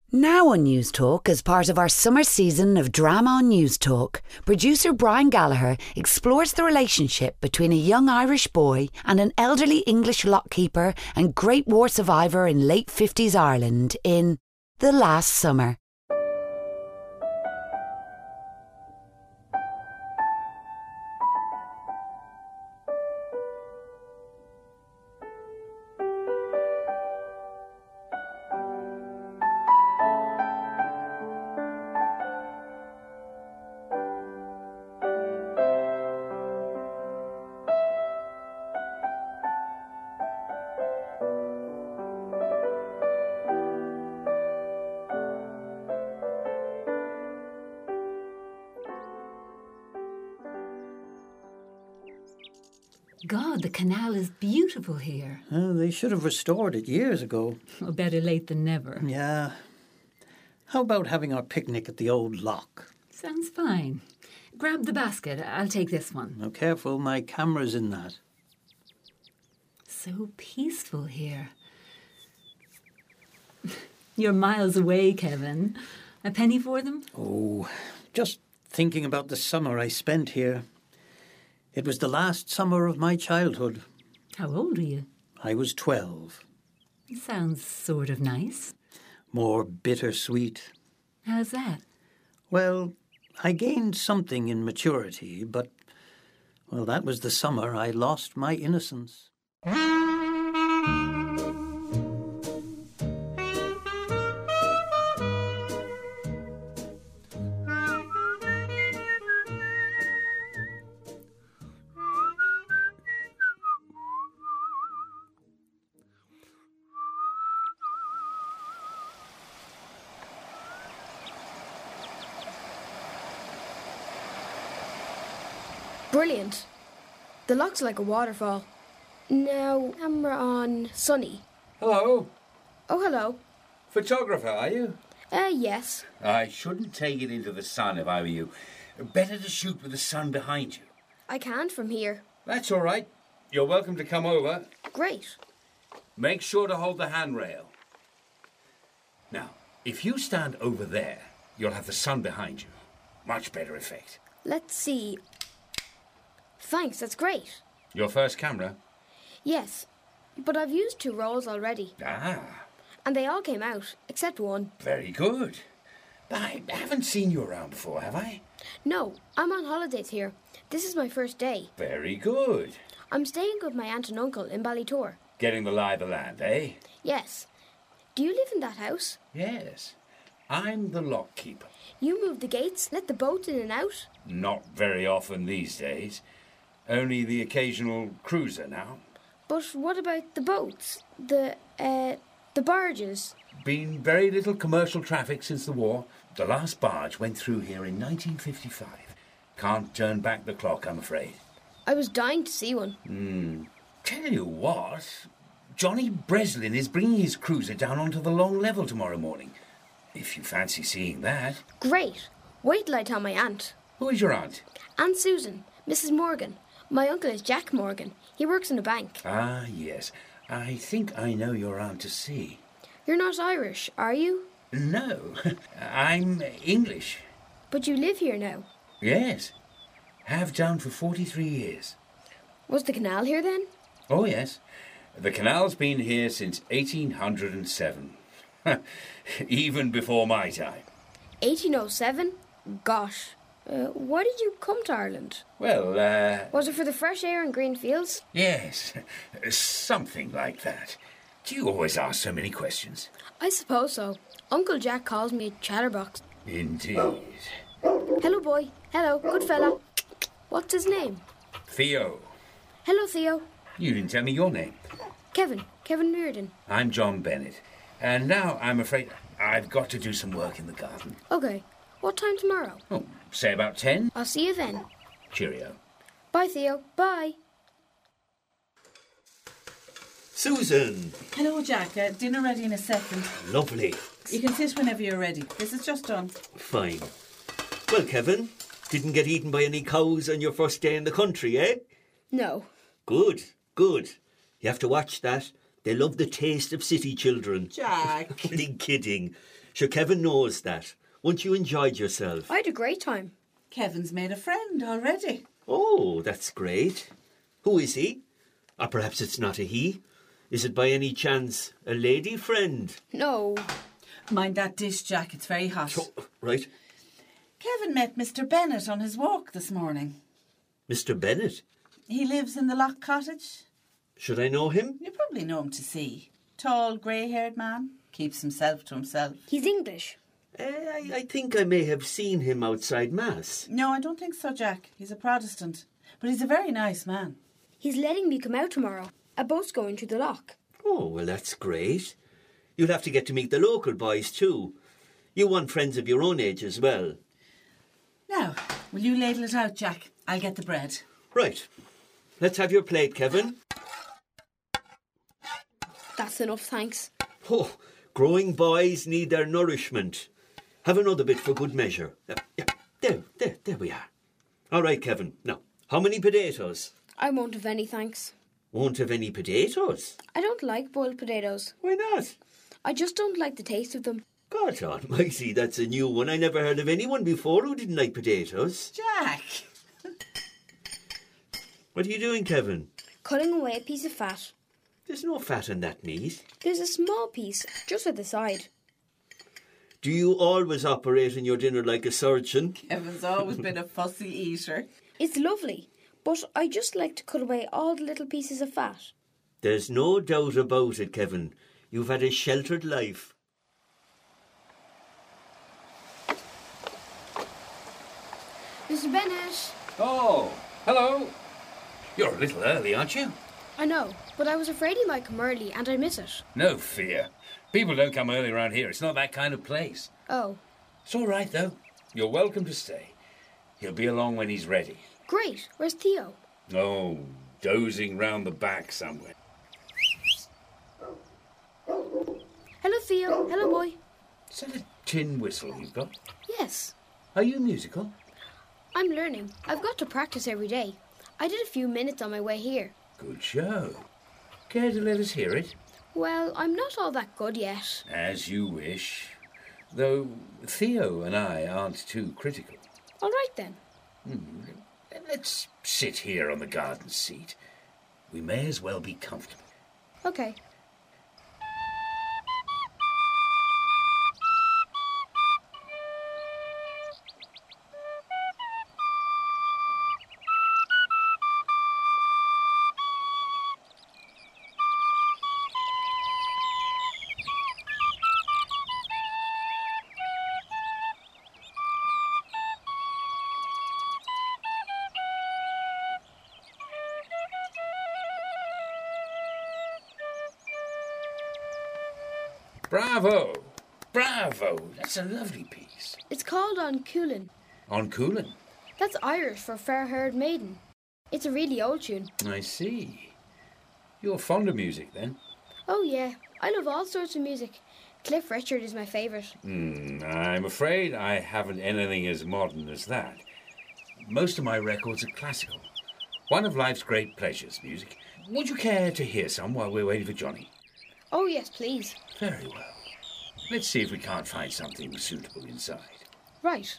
Now on News Talk, as part of our summer season of drama on News Talk, producer Brian Gallagher explores the relationship between a young Irish boy and an elderly English lockkeeper and Great War survivor in late 50s Ireland in The Last Summer. God, the canal is beautiful here. Oh, they should have restored it years ago. Oh, better late than never. Yeah. How about having our picnic at the old lock? Sounds fine. Grab the basket. I'll take this one. Now, careful, my camera's in that. So peaceful here. You're miles away, Kevin. A penny for them? Oh, just thinking about the summer I spent here. It was the last summer of my childhood. How old are you? I was 12. Sounds sort of nice. More bittersweet. How's that? Well, I gained something in maturity, but, well, that was the summer I lost my innocence. Brilliant. The lock's like a waterfall. Now, camera on Sunny. Hello. Oh, hello. Photographer, are you? Yes. I shouldn't take it into the sun if I were you. Better to shoot with the sun behind you. I can't from here. That's all right. You're welcome to come over. Great. Make sure to hold the handrail. Now, if you stand over there, you'll have the sun behind you. Much better effect. Let's see. Thanks, that's great. Your first camera? Yes, but I've used 2 rolls already. Ah, And they all came out, except one. very good. I haven't seen you around before, have I? No, I'm on holidays here. This is my first day. Very good. I'm staying with my aunt and uncle in Ballytour. Getting the lie of the land, eh? Yes. Do you live in that house? Yes. I'm the lock keeper. You move the gates, let the boats in and out? Not very often these days. Only the occasional cruiser now. But what about the boats? The barges? Been very little commercial traffic since the war. The last barge went through here in 1955. Can't turn back the clock, I'm afraid. I was dying to see one. Tell you what, Johnny Breslin is bringing his cruiser down onto the Long Level tomorrow morning. If you fancy seeing that. Great. Wait till I tell my aunt. Who is your aunt? Aunt Susan, Mrs. Morgan. My uncle is Jack Morgan. He works in a bank. Ah, yes. I think I know your aunt to see. You're not Irish, are you? No, I'm English. But you live here now. Yes. Have done for 43 years. Was the canal here then? Oh, yes. The canal's been here since 1807. Even before my time. 1807? Gosh. Why did you come to Ireland? Well, Was it for the fresh air and green fields? yes. Something like that. Do you always ask so many questions? I suppose so. Uncle Jack calls me a chatterbox. Indeed. Hello, boy. Hello, good fella. What's his name? Theo. Hello, Theo. You didn't tell me your name. Kevin. Kevin Reardon. I'm John Bennett. And now I'm afraid I've got to do some work in the garden. Okay. What time tomorrow? Oh, say about 10. I'll see you then. Cheerio. Bye, Theo. Bye. Susan! Hello, Jack. Dinner ready in a second. Lovely. You can sit whenever you're ready. This is just done. Fine. Well, Kevin, didn't get eaten by any cows on your first day in the country, eh? No. Good, good. You have to watch that. They love the taste of city children. Jack. Kidding. Sure, Kevin knows that. Once you enjoyed yourself. I had a great time. Kevin's made a friend already. Oh, that's great. Who is he? Or perhaps it's not a he. Is it by any chance a lady friend? No. Mind that dish, Jack. It's very hot. So, right. Kevin met Mr. Bennett on his walk this morning. Mr. Bennett? He lives in the Lock Cottage. Should I know him? You probably know him to see. Tall, grey-haired man. Keeps himself to himself. He's English. I think I may have seen him outside Mass. No, I don't think so, Jack. He's a Protestant. But he's a very nice man. He's letting me come out tomorrow. A boat's going to the lock. Oh, well, that's great. You'll have to get to meet the local boys too. You want friends of your own age as well. Now, will you ladle it out, Jack? I'll get the bread. Right. Let's have your plate, Kevin. That's enough, thanks. Oh, growing boys need their nourishment. Have another bit for good measure. Yeah, there we are. All right, Kevin. Now, how many potatoes? I won't have any, thanks. Won't have any potatoes? I don't like boiled potatoes. Why not? I just don't like the taste of them. God almighty, that's a new one. I never heard of anyone before who didn't like potatoes. Jack! What are you doing, Kevin? Cutting away a piece of fat. There's no fat in that meat. There's a small piece just at the side. Do you always operate in your dinner like a surgeon? Kevin's always been a fussy eater. It's lovely, but I just like to cut away all the little pieces of fat. There's no doubt about it, Kevin. You've had a sheltered life. Mr. Bennett! Oh, hello. You're a little early, aren't you? I know, but I was afraid he might come early and I miss it. No fear. People don't come early around here. It's not that kind of place. Oh, It's all right, though. You're welcome to stay. He'll be along when he's ready. great. Where's Theo? Oh, dozing round the back somewhere. Hello, Theo. Hello, boy. Is that a tin whistle you've got? Yes, Are you musical? I'm learning. I've got to practice every day. I did a few minutes on my way here. Good show. Care to let us hear it? Well, I'm not all that good yet. As you wish. Though Theo and I aren't too critical. All right, then. Let's sit here on the garden seat. We may as well be comfortable. Okay. Bravo! Bravo! That's a lovely piece. It's called On Coolin. On Coolin. That's Irish for fair-haired maiden. It's a really old tune. I see. You're fond of music, then? Oh, yeah. I love all sorts of music. Cliff Richard is my favourite. I'm afraid I haven't anything as modern as that. Most of my records are classical. One of life's great pleasures, music. Would you care to hear some while we're waiting for Johnny? Oh, yes, please. Very well. Let's see if we can't find something suitable inside. Right.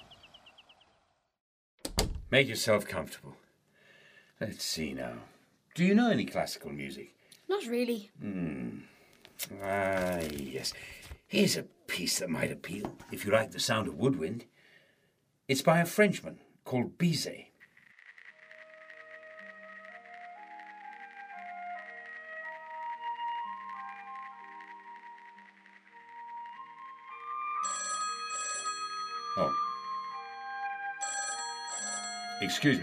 Make yourself comfortable. Let's see now. Do you know any classical music? Not really. Yes. Here's a piece that might appeal, if you like the sound of woodwind. It's by a Frenchman called Bizet. Oh. Excuse me.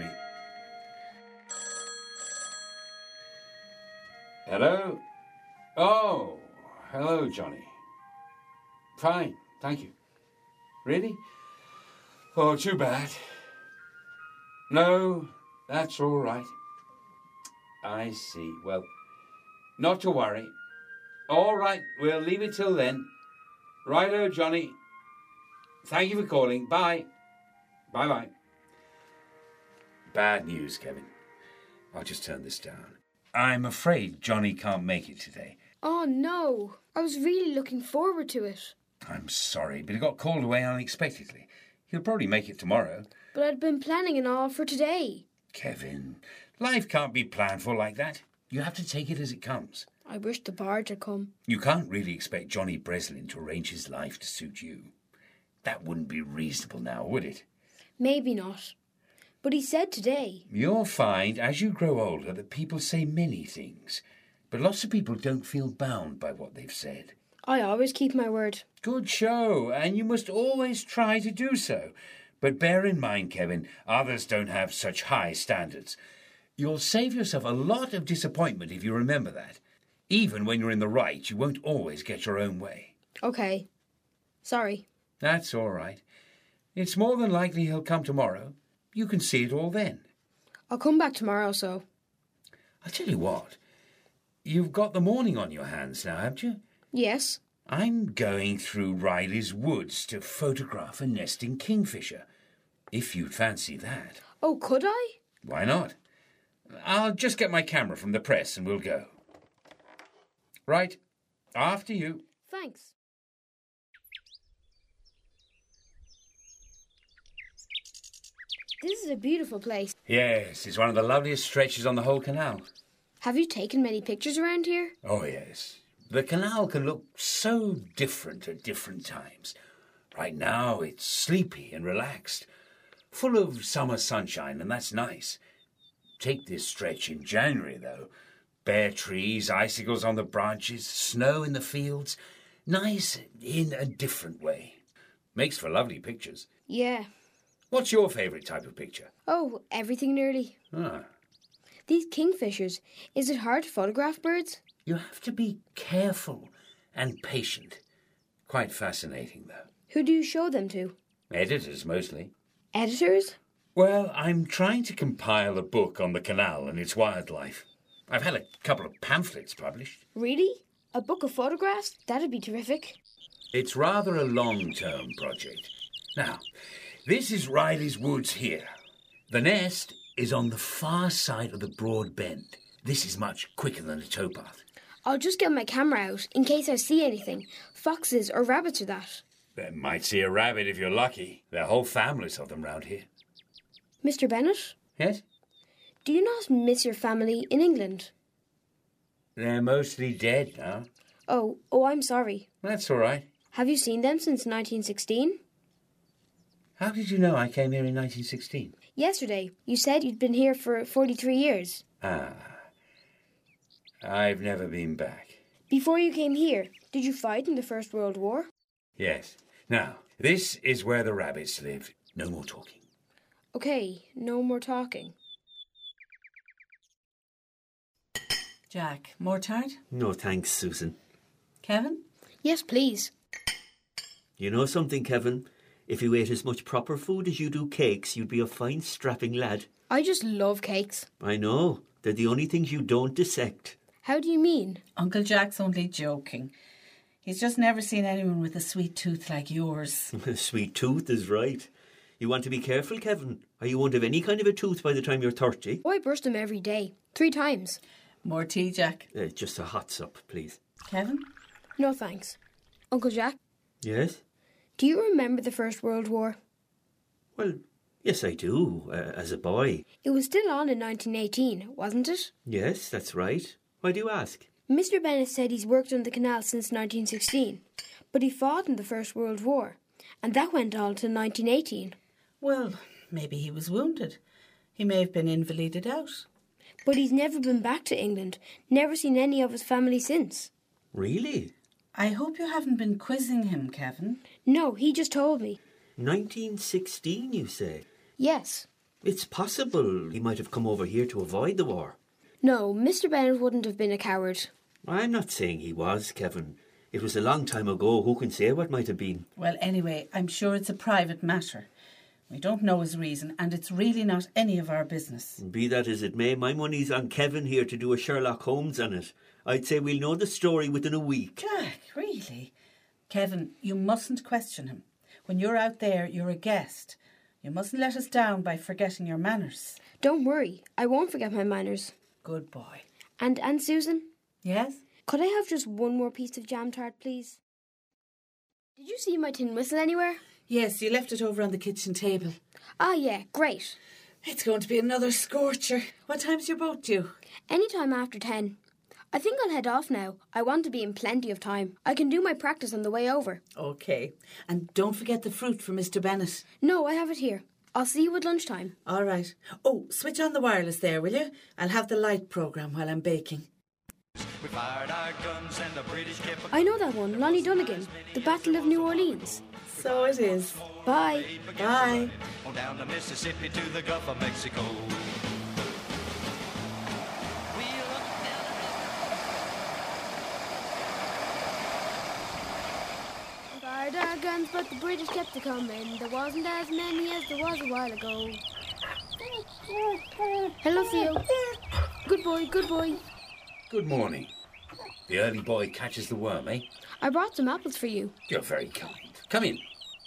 Hello? Oh, hello, Johnny. Fine, thank you. Really? Oh, too bad. No, that's all right. I see. Well, not to worry. All right, we'll leave it till then. Righto, Johnny. Thank you for calling. Bye. Bye-bye. Bad news, Kevin. I'll just turn this down. I'm afraid Johnny can't make it today. Oh, no. I was really looking forward to it. I'm sorry, but he got called away unexpectedly. He'll probably make it tomorrow. But I'd been planning and all for today. Kevin, life can't be planned for like that. You have to take it as it comes. I wish the barge had come. You can't really expect Johnny Breslin to arrange his life to suit you. That wouldn't be reasonable now, would it? Maybe not. But he said today. You'll find, as you grow older, that people say many things. But lots of people don't feel bound by what they've said. I always keep my word. Good show, and you must always try to do so. But bear in mind, Kevin, others don't have such high standards. You'll save yourself a lot of disappointment if you remember that. Even when you're in the right, you won't always get your own way. Okay. Sorry. That's all right. It's more than likely he'll come tomorrow. You can see it all then. I'll come back tomorrow, so. I'll tell you what. You've got the morning on your hands now, haven't you? Yes. I'm going through Riley's woods to photograph a nesting kingfisher. If you'd fancy that. Oh, could I? Why not? I'll just get my camera from the press and we'll go. Right. After you. Thanks. This is a beautiful place. Yes, it's one of the loveliest stretches on the whole canal. Have you taken many pictures around here? Oh, yes. The canal can look so different at different times. Right now, it's sleepy and relaxed, full of summer sunshine, and that's nice. Take this stretch in January, though. Bare trees, icicles on the branches, snow in the fields. Nice in a different way. Makes for lovely pictures. Yeah. What's your favourite type of picture? Oh, everything nearly. Ah. These kingfishers, is it hard to photograph birds? You have to be careful and patient. Quite fascinating, though. Who do you show them to? Editors, mostly. Editors? Well, I'm trying to compile a book on the canal and its wildlife. I've had a couple of pamphlets published. Really? A book of photographs? That'd be terrific. It's rather a long-term project. Now, this is Riley's woods here. The nest is on the far side of the broad bend. This is much quicker than a towpath. I'll just get my camera out in case I see anything. Foxes or rabbits or that. You might see a rabbit if you're lucky. There are whole families of them round here. Mr. Bennett? Yes? Do you not miss your family in England? They're mostly dead now. Oh, I'm sorry. That's all right. Have you seen them since 1916? How did you know I came here in 1916? Yesterday, you said you'd been here for 43 years. Ah. I've never been back. Before you came here, did you fight in the First World War? Yes. Now, this is where the rabbits live. No more talking. Okay, no more talking. Jack, more tart? No thanks, Susan. Kevin? Yes, please. You know something, Kevin? If you ate as much proper food as you do cakes, you'd be a fine, strapping lad. I just love cakes. I know. They're the only things you don't dissect. How do you mean? Uncle Jack's only joking. He's just never seen anyone with a sweet tooth like yours. Sweet tooth is right. You want to be careful, Kevin, or you won't have any kind of a tooth by the time you're 30. Oh, I brush them every day. 3 times. More tea, Jack. Just a hot sup, please. Kevin? No thanks. Uncle Jack, Yes? do you remember the First World War? Well, yes, I do, as a boy. It was still on in 1918, wasn't it? Yes, that's right. Why do you ask? Mr. Bennett said he's worked on the canal since 1916, but he fought in the First World War, and that went on till 1918. Well, maybe he was wounded. He may have been invalided out. But he's never been back to England, never seen any of his family since. Really? I hope you haven't been quizzing him, Kevin. No, he just told me. 1916, you say? Yes. It's possible he might have come over here to avoid the war. No, Mr. Bennett wouldn't have been a coward. I'm not saying he was, Kevin. It was a long time ago. Who can say what might have been? Well, anyway, I'm sure it's a private matter. We don't know his reason, and it's really not any of our business. Be that as it may, my money's on Kevin here to do a Sherlock Holmes on it. I'd say we'll know the story within a week. Jack, really? Kevin, you mustn't question him. When you're out there, you're a guest. You mustn't let us down by forgetting your manners. Don't worry, I won't forget my manners. Good boy. And Aunt Susan? Yes? Could I have just one more piece of jam tart, please? Did you see my tin whistle anywhere? Yes, you left it over on the kitchen table. Ah, yeah, great. It's going to be another scorcher. What time's your boat due? Any time after 10. I think I'll head off now. I want to be in plenty of time. I can do my practice on the way over. OK. And don't forget the fruit for Mr. Bennett. No, I have it here. I'll see you at lunchtime. All right. Oh, switch on the wireless there, will you? I'll have the light programme while I'm baking. We fired our guns and the British kept I know that one, Lonnie Donegan. The Battle of New Orleans. So it is. Bye. Bye. on down the Mississippi to the Gulf of Mexico. We fired our guns, but the British kept a coming. There wasn't as many as there was a while ago. Hello, Theo. Good boy, good boy. Good morning. The early boy catches the worm, eh? I brought some apples for you. You're very kind. Come in.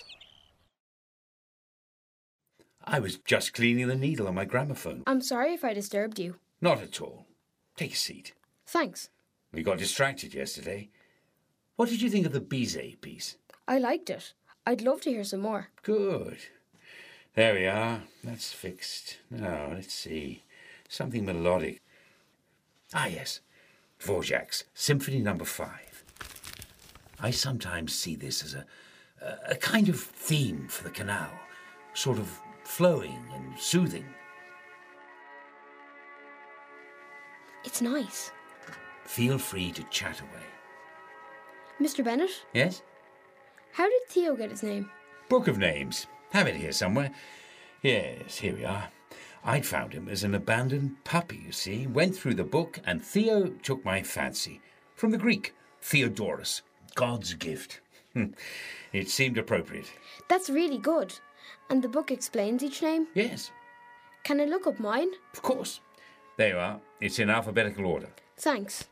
I was just cleaning the needle on my gramophone. I'm sorry if I disturbed you. Not at all. Take a seat. Thanks. We got distracted yesterday. What did you think of the Bizet piece? I liked it. I'd love to hear some more. Good. There we are. That's fixed. Now, let's see. Something melodic. Ah, yes. Dvorak's Symphony No. 5. I sometimes see this as a kind of theme for the canal, sort of flowing and soothing. It's nice. Feel free to chat away. Mr. Bennett, Yes? how did Theo get his name? Book of Names. Have it here somewhere. Yes, here we are. I'd found him as an abandoned puppy, you see. Went through the book, and Theo took my fancy. From the Greek, Theodorus, God's gift. It seemed appropriate. That's really good. And the book explains each name? Yes, Can I look up mine? of course. There you are. It's in alphabetical order. Thanks.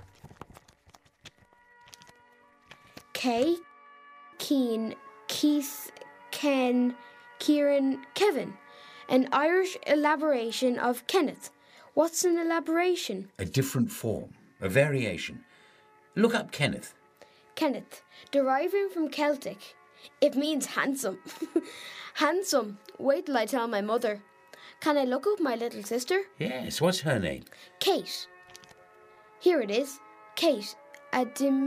Kay, Keen, Keith, Ken, Kieran, Kevin. An Irish elaboration of Kenneth. What's an elaboration? A different form, a variation. Look up Kenneth. Kenneth, deriving from Celtic. It means handsome. Handsome. Wait till I tell my mother. Can I look up my little sister? Yes, what's her name? Kate. Here it is. Kate. A A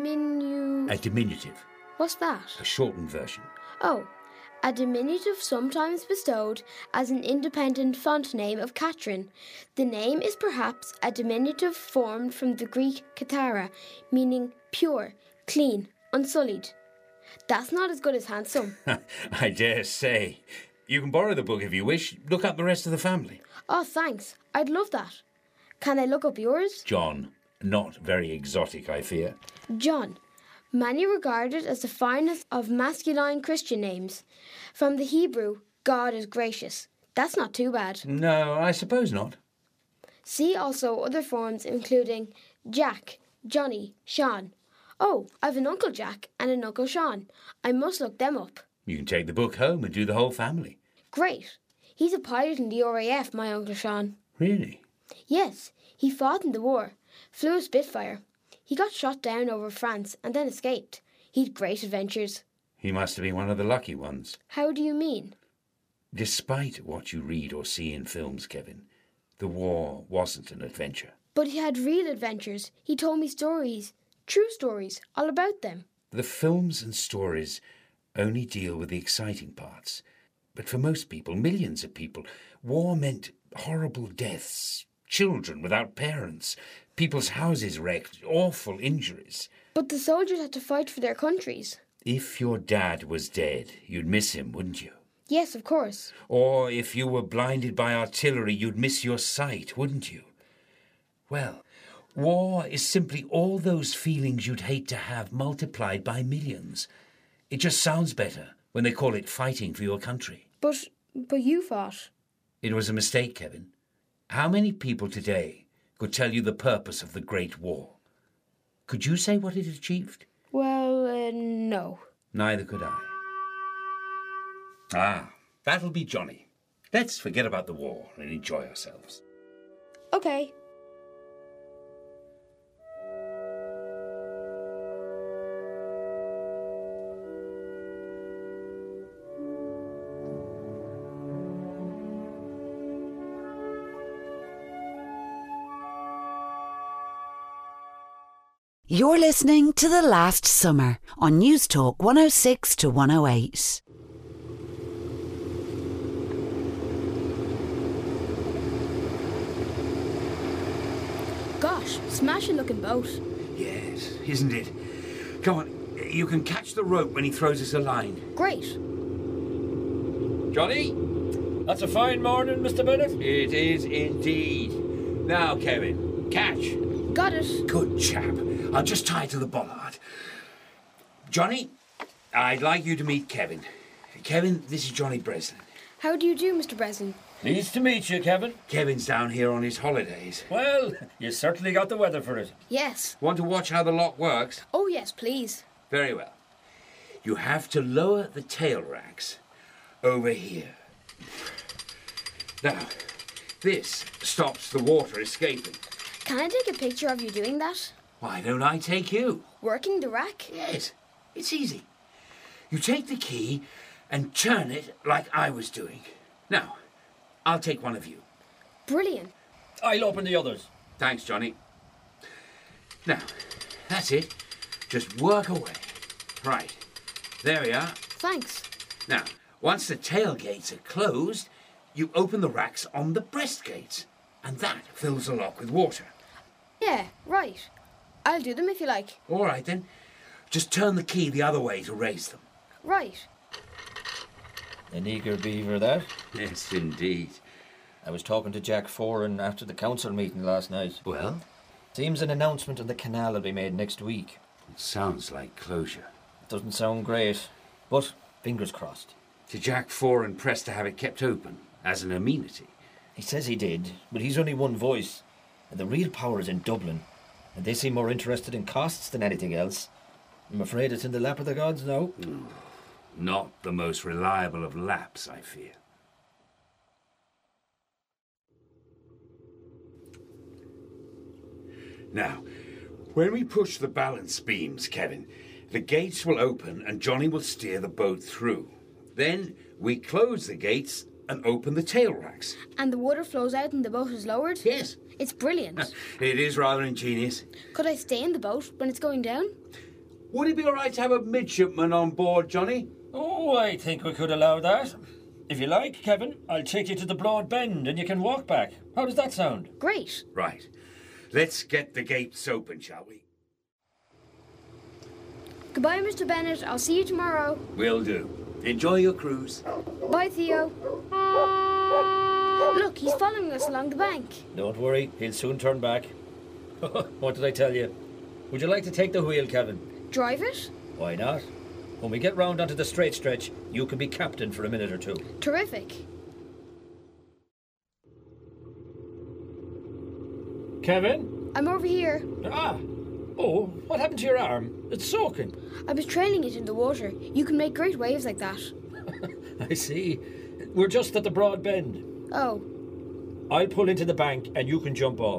diminutive, What's that? a shortened version. Oh, a diminutive sometimes bestowed as an independent font name of Catherine. The name is perhaps a diminutive formed from the Greek kathara, meaning pure, clean, unsullied. That's not as good as handsome. I dare say. You can borrow the book if you wish. Look up the rest of the family. Oh, thanks. I'd love that. Can I look up yours? John. Not very exotic, I fear. John. Many regarded as the finest of masculine Christian names. From the Hebrew, God is gracious. That's not too bad. No, I suppose not. See also other forms including Jack, Johnny, Sean. Oh, I've an Uncle Jack and an Uncle Sean. I must look them up. You can take the book home and do the whole family. Great. He's a pilot in the RAF, my Uncle Sean. Really? Yes, he fought in the war, flew a Spitfire. He got shot down over France and then escaped. He'd great adventures. He must have been one of the lucky ones. How do you mean? Despite what you read or see in films, Kevin, the war wasn't an adventure. But he had real adventures. He told me stories, true stories, all about them. The films and stories only deal with the exciting parts. But for most people, millions of people, war meant horrible deaths, children without parents, people's houses wrecked, awful injuries. But the soldiers had to fight for their countries. If your dad was dead, you'd miss him, wouldn't you? Yes, of course. Or if you were blinded by artillery, you'd miss your sight, wouldn't you? Well, war is simply all those feelings you'd hate to have multiplied by millions. It just sounds better when they call it fighting for your country. But you fought. It was a mistake, Kevin. How many people today could tell you the purpose of the Great War? Could you say what it achieved? Well, no. Neither could I. Ah, that'll be Johnny. Let's forget about the war and enjoy ourselves. Okay. You're listening to The Last Summer on News Talk 106 to 108. Gosh, smashing looking boat. Yes, isn't it? Come on, you can catch the rope when he throws us a line. Great. Johnny? That's a fine morning, Mr. Bennett. It is indeed. Now, Kevin, catch. Got it. Good chap. I'll just tie to the bollard. Johnny, I'd like you to meet Kevin. Kevin, this is Johnny Breslin. How do you do, Mr. Breslin? Pleased to meet you, Kevin. Kevin's down here on his holidays. Well, you certainly got the weather for it. Yes. Want to watch how the lock works? Oh, yes, please. Very well. You have to lower the tail racks over here. Now, this stops the water escaping. Can I take a picture of you doing that? Why don't I take you? Working the rack? Yes, it's easy. You take the key and turn it like I was doing. Now, I'll take one of you. Brilliant. I'll open the others. Thanks, Johnny. Now, that's it. Just work away. Right. There we are. Thanks. Now, once the tailgates are closed, you open the racks on the breast gates, and that fills the lock with water. Yeah, right. I'll do them if you like. All right, then. Just turn the key the other way to raise them. Right. An eager beaver, that. Yes, indeed. I was talking to Jack Foran after the council meeting last night. Well, Seems an announcement on the canal will be made next week. it sounds like closure. Doesn't sound great, but fingers crossed. Did Jack Foran press to have it kept open, as an amenity? He says he did, but he's only one voice. And the real power is in Dublin. And they seem more interested in costs than anything else. I'm afraid it's in the lap of the gods now. Not the most reliable of laps, I fear. Now, when we push the balance beams, Kevin, the gates will open and Johnny will steer the boat through. Then we close the gates and open the tail racks. And the water flows out and the boat is lowered? Yes. It's brilliant. It is rather ingenious. Could I stay in the boat when it's going down? Would it be all right to have a midshipman on board, Johnny? Oh, I think we could allow that. If you like, Kevin, I'll take you to the Broad Bend and you can walk back. How does that sound? Great. Right. Let's get the gates open, shall we? Goodbye, Mr. Bennett. I'll see you tomorrow. Will do. Enjoy your cruise. Bye, Theo. Look, he's following us along the bank. Don't worry, he'll soon turn back. What did I tell you? Would you like to take the wheel, Kevin? Drive it? Why not? When we get round onto the straight stretch, you can be captain for a minute or two. Terrific. Kevin? I'm over here. Ah! Oh, what happened to your arm? It's soaking. I was trailing it in the water. You can make great waves like that. I see. We're just at the Broad Bend. Oh, I'll pull into the bank and you can jump off.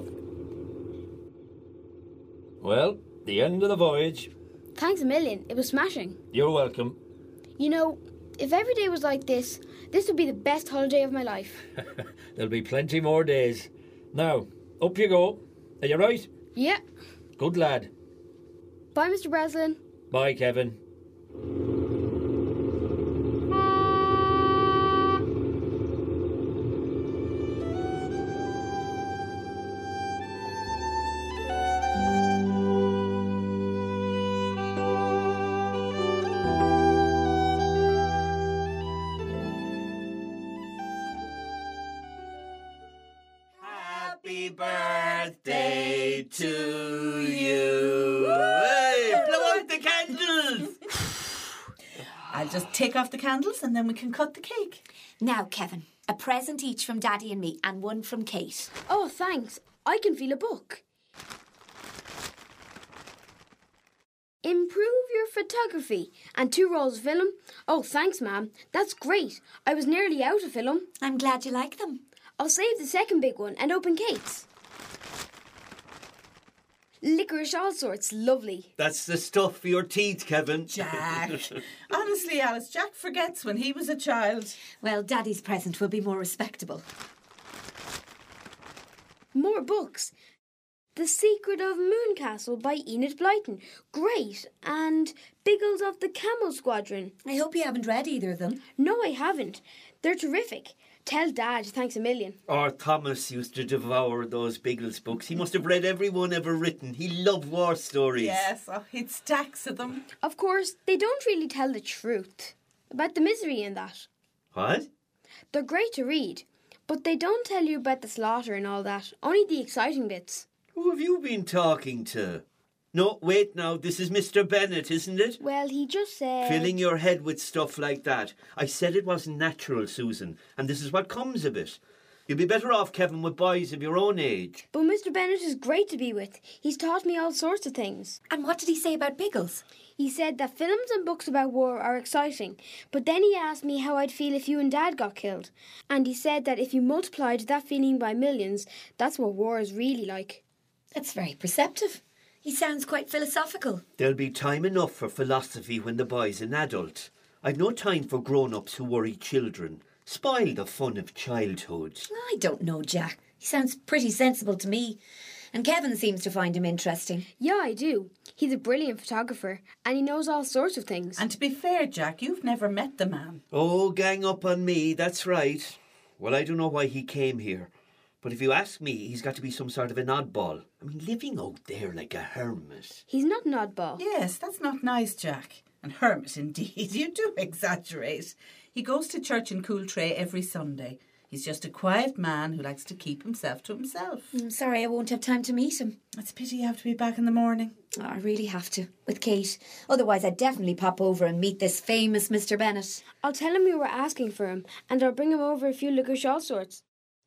Well, the end of the voyage. thanks a million. It was smashing. You're welcome. You know, if every day was like this would be the best holiday of my life. There'll be plenty more days. Now, up you go. Are you right? Yeah. Good lad. Bye, Mr. Breslin. Bye, Kevin. Happy birthday to you. Hey, blow out the candles. I'll just take off the candles and then we can cut the cake. Now, Kevin, a present each from Daddy and me and one from Kate. Oh, thanks. I can feel a book. Improve your photography and 2 rolls of film. Oh, thanks, Ma'am. That's great. I was nearly out of film. I'm glad you like them. I'll save the second big one and open Kate's. Licorice all sorts, lovely. That's the stuff for your teeth, Kevin. Jack. Honestly, Alice, Jack forgets when he was a child. Well, Daddy's present will be more respectable. More books. The Secret of Mooncastle by Enid Blyton. Great. And Biggles of the Camel Squadron. I hope you haven't read either of them. No, I haven't. They're terrific. Tell Dad, thanks a million. Our Thomas used to devour those Biggles books. He must have read every one ever written. He loved war stories. Yes, he'd stacks of them. Of course, they don't really tell the truth about the misery in that. What? They're great to read, but they don't tell you about the slaughter and all that. Only the exciting bits. Who have you been talking to? No, wait now. This is Mr. Bennett, isn't it? Well, he just said... Filling your head with stuff like that. I said it wasn't natural, Susan, and this is what comes of it. You'd be better off, Kevin, with boys of your own age. But Mr. Bennett is great to be with. He's taught me all sorts of things. And what did he say about Biggles? He said that films and books about war are exciting, but then he asked me how I'd feel if you and Dad got killed. And he said that if you multiplied that feeling by millions, that's what war is really like. That's very perceptive. He sounds quite philosophical. There'll be time enough for philosophy when the boy's an adult. I've no time for grown-ups who worry children. Spoil the fun of childhood. I don't know, Jack. He sounds pretty sensible to me. And Kevin seems to find him interesting. Yeah, I do. He's a brilliant photographer, and he knows all sorts of things. And to be fair, Jack, you've never met the man. Oh, gang up on me, that's right. Well, I don't know why he came here. But if you ask me, he's got to be some sort of an oddball. I mean, living out there like a hermit. He's not an oddball. Yes, that's not nice, Jack. And hermit indeed. You do exaggerate. He goes to church in Cooltray every Sunday. He's just a quiet man who likes to keep himself to himself. I'm sorry I won't have time to meet him. It's a pity you have to be back in the morning. Oh, I really have to, with Kate. Otherwise I'd definitely pop over and meet this famous Mr. Bennett. I'll tell him we were asking for him, and I'll bring him over a few licorice all sorts.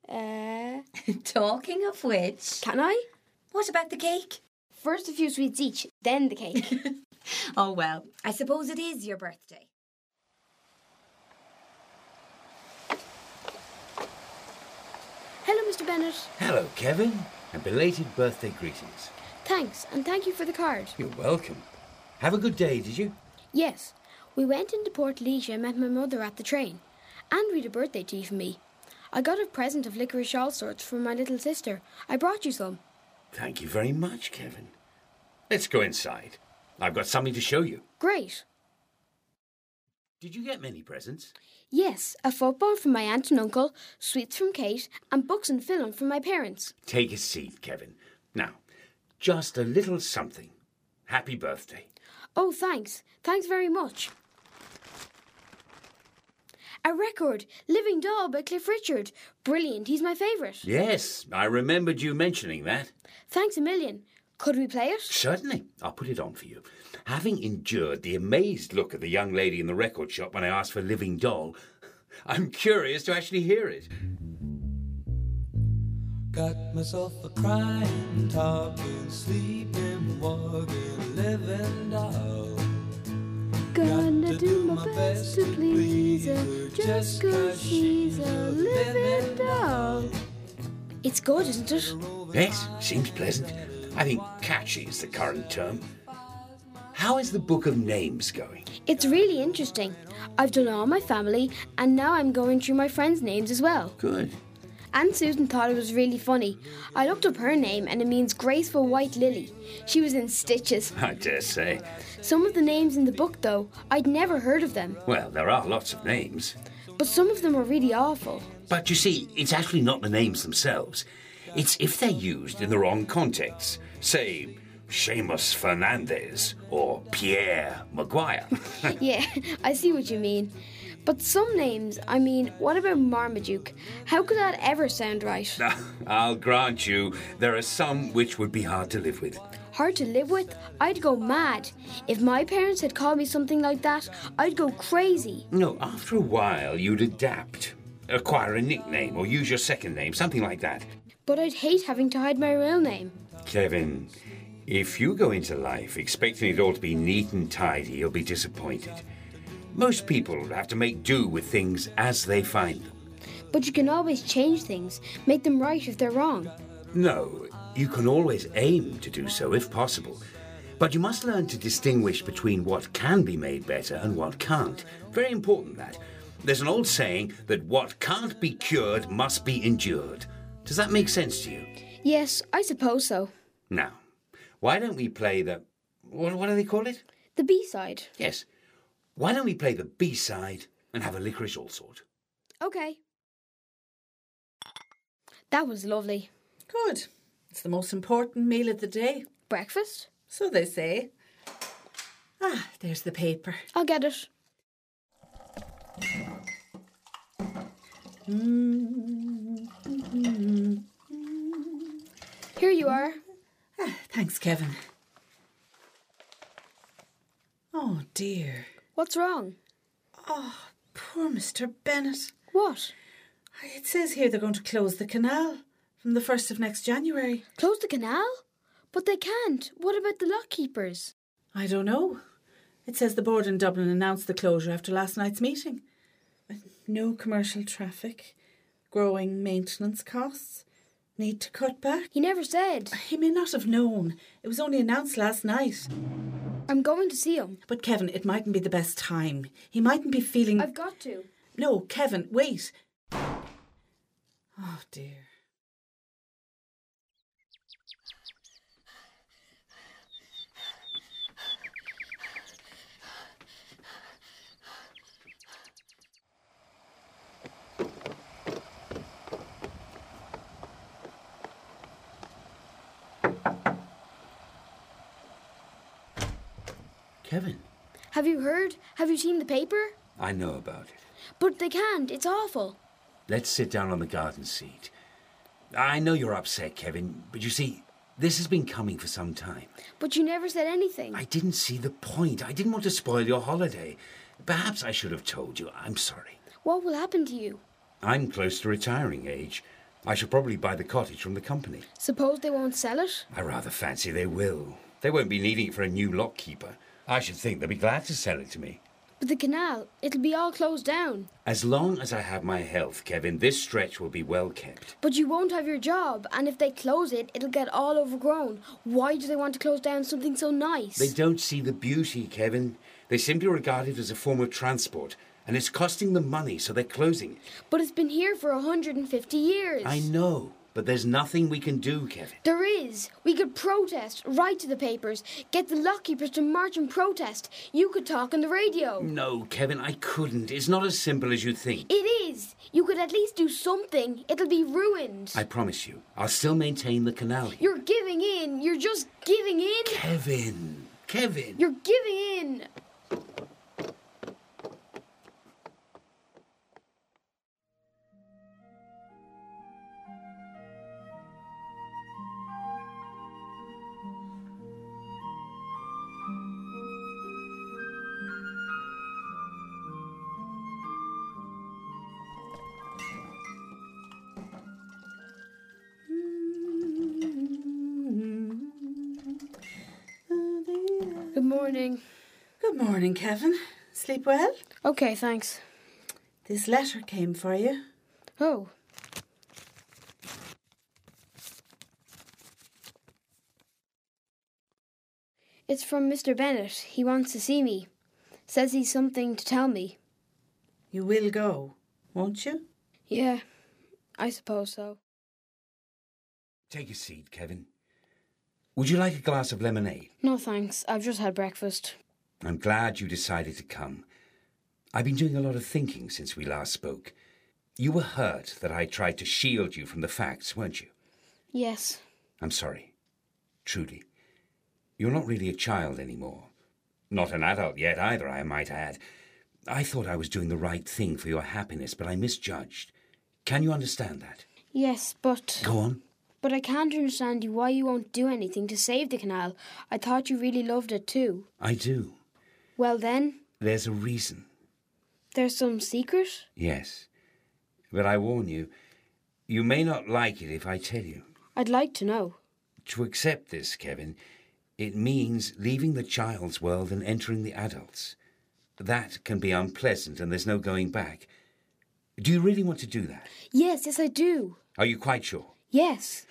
Talking of which... Can I? What about the cake? First a few sweets each, then the cake. Oh, well, I suppose it is your birthday. Hello, Mr. Bennett. Hello, Kevin, and belated birthday greetings. Thanks, and thank you for the card. You're welcome. Have a good day, did you? Yes. We went into Port Alicia and met my mother at the train. And we had a birthday tea for me. I got a present of licorice all sorts from my little sister. I brought you some. Thank you very much, Kevin. Let's go inside. I've got something to show you. Great. Did you get many presents? Yes, a football from my aunt and uncle, sweets from Kate, and books and film from my parents. Take a seat, Kevin. Now, just a little something. Happy birthday. Oh, thanks. Thanks very much. A record, Living Doll by Cliff Richard. Brilliant, he's my favourite. Yes, I remembered you mentioning that. Thanks a million. Could we play it? Certainly. I'll put it on for you. Having endured the amazed look of the young lady in the record shop when I asked for Living Doll, I'm curious to actually hear it. Got myself a crying, talking, sleeping, walking, living doll. Gonna do my best to please her, just 'cause she's a living doll. It's good, isn't it? Yes, seems pleasant. I think catchy is the current term. How is the Book of Names going? It's really interesting. I've done all my family, and now I'm going through my friends' names as well. Good. Aunt Susan thought it was really funny. I looked up her name, and it means graceful white lily. She was in stitches. I dare say. Some of the names in the book, though, I'd never heard of them. Well, there are lots of names. But some of them are really awful. But you see, it's actually not the names themselves. It's if they're used in the wrong context. Say, Seamus Fernandez or Pierre Maguire. Yeah, I see what you mean. But some names, I mean, what about Marmaduke? How could that ever sound right? I'll grant you, there are some which would be hard to live with. Hard to live with? I'd go mad. If my parents had called me something like that, I'd go crazy. No, after a while, you'd adapt. Acquire a nickname or use your second name, something like that. But I'd hate having to hide my real name. Kevin, if you go into life expecting it all to be neat and tidy, you'll be disappointed. Most people have to make do with things as they find them. But you can always change things, make them right if they're wrong. No, you can always aim to do so if possible. But you must learn to distinguish between what can be made better and what can't. Very important, that. There's an old saying that what can't be cured must be endured. Does that make sense to you? Yes, I suppose so. Now, why don't we play the... What do they call it? The B-side. Yes. Why don't we play the B-side and have a licorice all sort? Okay. That was lovely. Good. It's the most important meal of the day. Breakfast? So they say. Ah, there's the paper. I'll get it. Here you are. Ah, thanks, Kevin. Oh, dear. What's wrong? Oh, poor Mr. Bennett. What? It says here they're going to close the canal from the 1st of next January. Close the canal? But they can't. What about the lock keepers? I don't know. It says the board in Dublin announced the closure after last night's meeting. No commercial traffic, growing maintenance costs, need to cut back. He never said. He may not have known. It was only announced last night. I'm going to see him. But Kevin, it mightn't be the best time. He mightn't be feeling... I've got to. No, Kevin, wait. Oh, dear. Kevin. Have you heard? Have you seen the paper? I know about it. But they can't. It's awful. Let's sit down on the garden seat. I know you're upset, Kevin, but you see, this has been coming for some time. But you never said anything. I didn't see the point. I didn't want to spoil your holiday. Perhaps I should have told you. I'm sorry. What will happen to you? I'm close to retiring age. I shall probably buy the cottage from the company. Suppose they won't sell it? I rather fancy they will. They won't be needing it for a new lock keeper. I should think they'll be glad to sell it to me. But the canal, it'll be all closed down. As long as I have my health, Kevin, this stretch will be well kept. But you won't have your job, and if they close it, it'll get all overgrown. Why do they want to close down something so nice? They don't see the beauty, Kevin. They simply regard it as a form of transport, and it's costing them money, so they're closing it. But it's been here for 150 years. I know, but there's nothing we can do, Kevin. There is. We could protest, write to the papers, get the lockkeepers to march and protest. You could talk on the radio. No, Kevin, I couldn't. It's not as simple as you think. It is. You could at least do something. It'll be ruined. I promise you, I'll still maintain the canal here. You're giving in. You're just giving in. Kevin. You're giving in. Good morning. Good morning, Kevin. Sleep well? Okay, thanks. This letter came for you. Oh. It's from Mr. Bennett. He wants to see me. Says he's something to tell me. You will go, won't you? Yeah, I suppose so. Take a seat, Kevin. Would you like a glass of lemonade? No, thanks. I've just had breakfast. I'm glad you decided to come. I've been doing a lot of thinking since we last spoke. You were hurt that I tried to shield you from the facts, weren't you? Yes. I'm sorry. Truly. You're not really a child anymore. Not an adult yet either, I might add. I thought I was doing the right thing for your happiness, but I misjudged. Can you understand that? Yes, but... Go on. But I can't understand why you won't do anything to save the canal. I thought you really loved it too. I do. Well then? There's a reason. There's some secret? Yes. But I warn you, you may not like it if I tell you. I'd like to know. To accept this, Kevin, it means leaving the child's world and entering the adult's. That can be unpleasant and there's no going back. Do you really want to do that? Yes, I do. Are you quite sure? Yes.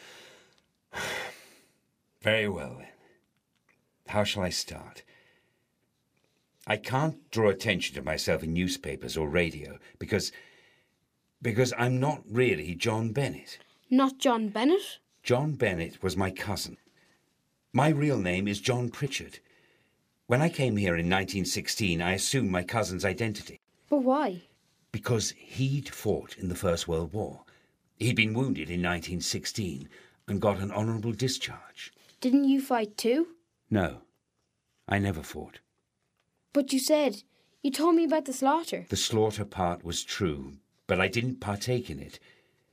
Very well, then. How shall I start? I can't draw attention to myself in newspapers or radio because I'm not really John Bennett. Not John Bennett? John Bennett was my cousin. My real name is John Pritchard. When I came here in 1916, I assumed my cousin's identity. But why? Because he'd fought in the First World War. He'd been wounded in 1916 and got an honourable discharge. Didn't you fight too? No, I never fought. But you told me about the slaughter. The slaughter part was true, but I didn't partake in it.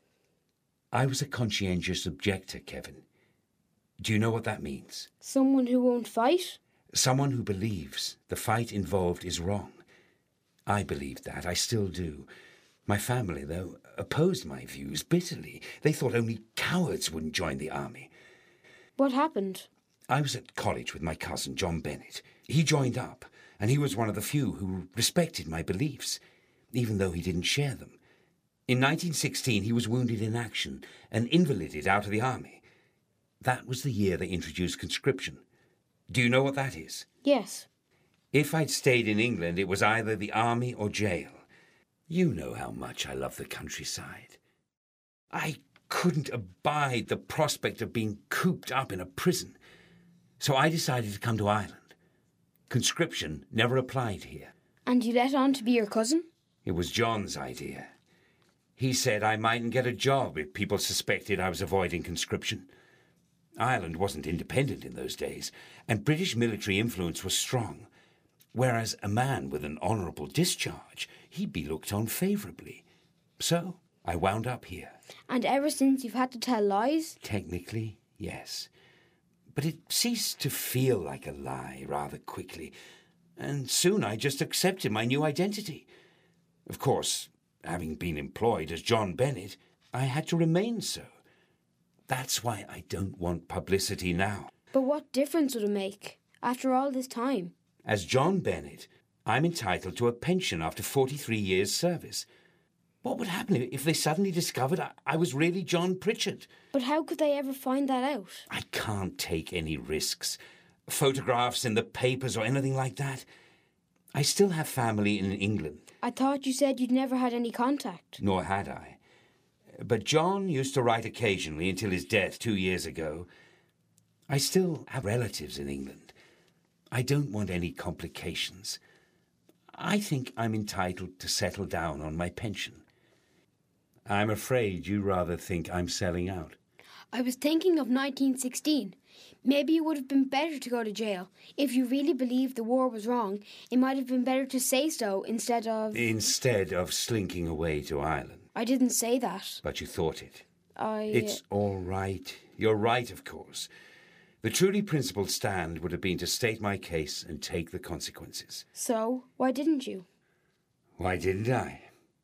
I was a conscientious objector, Kevin. Do you know what that means? Someone who won't fight? Someone who believes the fight involved is wrong. I believed that. I still do. My family, though, opposed my views bitterly. They thought only cowards wouldn't join the army. What happened? I was at college with my cousin, John Bennett. He joined up, and he was one of the few who respected my beliefs, even though he didn't share them. In 1916, he was wounded in action and invalided out of the army. That was the year they introduced conscription. Do you know what that is? Yes. If I'd stayed in England, it was either the army or jail. You know how much I love the countryside. I couldn't abide the prospect of being cooped up in a prison, so I decided to come to Ireland. Conscription never applied here. And you let on to be your cousin? It was John's idea. He said I mightn't get a job if people suspected I was avoiding conscription. Ireland wasn't independent in those days, and British military influence was strong. Whereas a man with an honourable discharge, he'd be looked on favourably. So I wound up here. And ever since you've had to tell lies? Technically, yes. But it ceased to feel like a lie rather quickly, and soon I just accepted my new identity. Of course, having been employed as John Bennett, I had to remain so. That's why I don't want publicity now. But what difference would it make, after all this time? As John Bennett, I'm entitled to a pension after 43 years' service. What would happen if they suddenly discovered I was really John Pritchard? But how could they ever find that out? I can't take any risks. Photographs in the papers or anything like that. I still have family in England. I thought you said you'd never had any contact. Nor had I. But John used to write occasionally until his death 2 years ago. I still have relatives in England. I don't want any complications. I think I'm entitled to settle down on my pension. I'm afraid you rather think I'm selling out. I was thinking of 1916. Maybe it would have been better to go to jail. If you really believed the war was wrong, it might have been better to say so instead of... Instead of slinking away to Ireland. I didn't say that. But you thought it. It's all right. You're right, of course. The truly principled stand would have been to state my case and take the consequences. So, why didn't you? Why didn't I?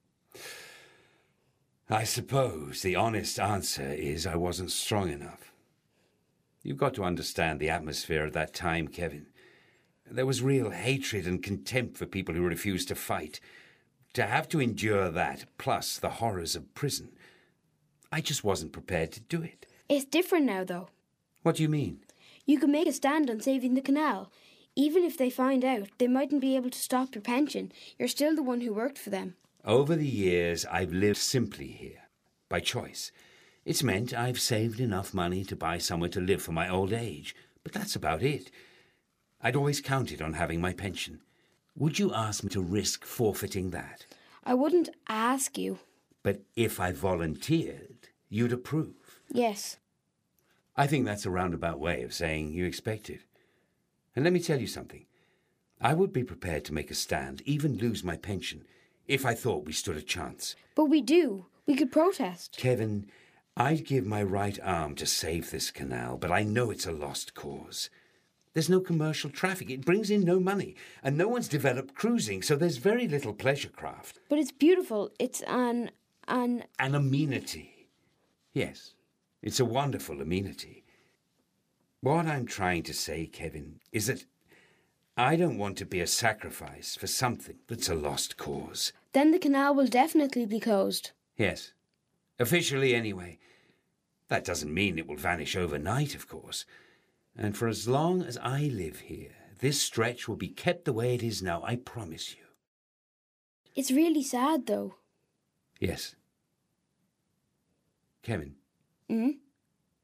I suppose the honest answer is I wasn't strong enough. You've got to understand the atmosphere at that time, Kevin. There was real hatred and contempt for people who refused to fight. To have to endure that, plus the horrors of prison, I just wasn't prepared to do it. It's different now, though. What do you mean? You can make a stand on saving the canal. Even if they find out, they mightn't be able to stop your pension. You're still the one who worked for them. Over the years, I've lived simply here, by choice. It's meant I've saved enough money to buy somewhere to live for my old age, but that's about it. I'd always counted on having my pension. Would you ask me to risk forfeiting that? I wouldn't ask you. But if I volunteered, you'd approve? Yes. I think that's a roundabout way of saying you expect it. And let me tell you something. I would be prepared to make a stand, even lose my pension, if I thought we stood a chance. But we do. We could protest. Kevin, I'd give my right arm to save this canal, but I know it's a lost cause. There's no commercial traffic. It brings in no money. And no one's developed cruising, so there's very little pleasure craft. But it's beautiful. It's an amenity. Yes, it's a wonderful amenity. What I'm trying to say, Kevin, is that I don't want to be a sacrifice for something that's a lost cause. Then the canal will definitely be closed. Yes. Officially, anyway. That doesn't mean it will vanish overnight, of course. And for as long as I live here, this stretch will be kept the way it is now, I promise you. It's really sad, though. Yes. Kevin.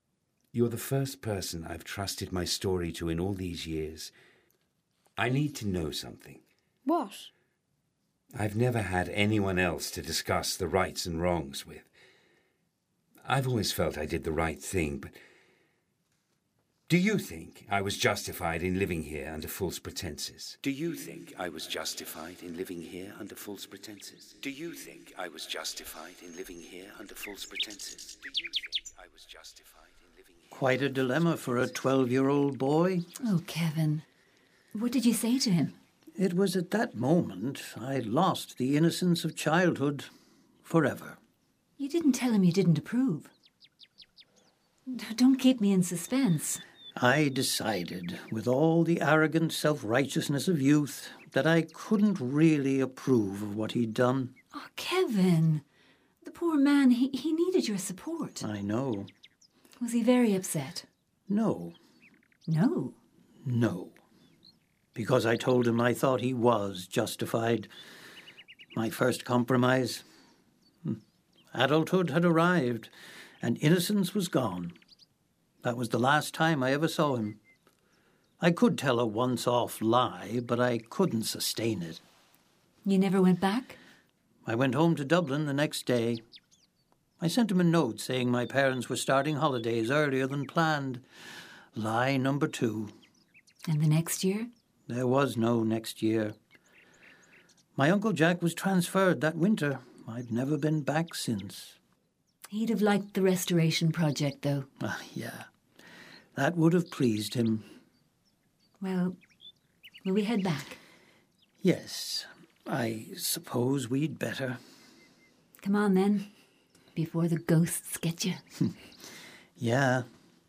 You're the first person I've trusted my story to in all these years. I need to know something. What? I've never had anyone else to discuss the rights and wrongs with. I've always felt I did the right thing, but do you think I was justified in living here under false pretenses? Do you think I was justified in living here under false pretenses? Do you think I was justified in living here under false pretenses? Do you think I was justified in living here? Quite a dilemma for a 12-year-old boy. Oh, Kevin. What did you say to him? It was at that moment I lost the innocence of childhood forever. You didn't tell him you didn't approve. Don't keep me in suspense. I decided, with all the arrogant self-righteousness of youth, that I couldn't really approve of what he'd done. Oh, Kevin. The poor man, he needed your support. I know. Was he very upset? No. No? No. Because I told him I thought he was justified. My first compromise. Adulthood had arrived, and innocence was gone. That was the last time I ever saw him. I could tell a once-off lie, but I couldn't sustain it. You never went back? I went home to Dublin the next day. I sent him a note saying my parents were starting holidays earlier than planned. Lie number 2. And the next year? There was no next year. My Uncle Jack was transferred that winter. I've never been back since. He'd have liked the restoration project, though. Yeah. That would have pleased him. Well, will we head back? Yes, I suppose we'd better. Come on, then, before the ghosts get you. Yeah.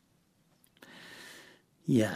Yeah.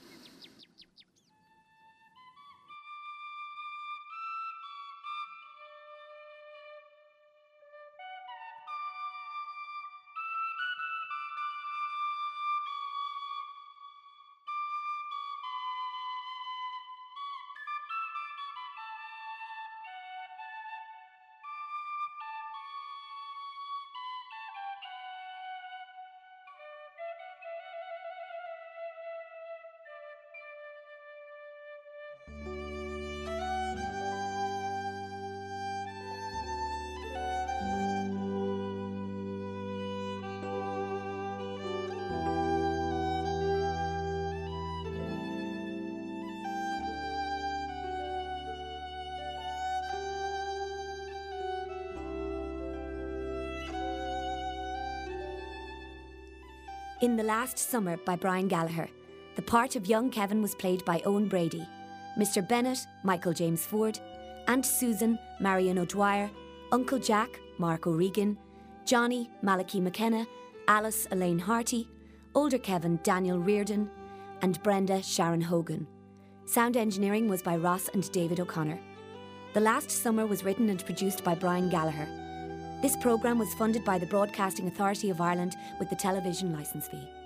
In The Last Summer by Brian Gallagher, the part of young Kevin was played by Owen Brady, Mr. Bennett, Michael James Ford, Aunt Susan, Marion O'Dwyer, Uncle Jack, Mark O'Regan, Johnny, Malachi McKenna, Alice, Elaine Harty, older Kevin, Daniel Reardon, and Brenda, Sharon Hogan. Sound engineering was by Ross and David O'Connor. The Last Summer was written and produced by Brian Gallagher. This programme was funded by the Broadcasting Authority of Ireland with the television licence fee.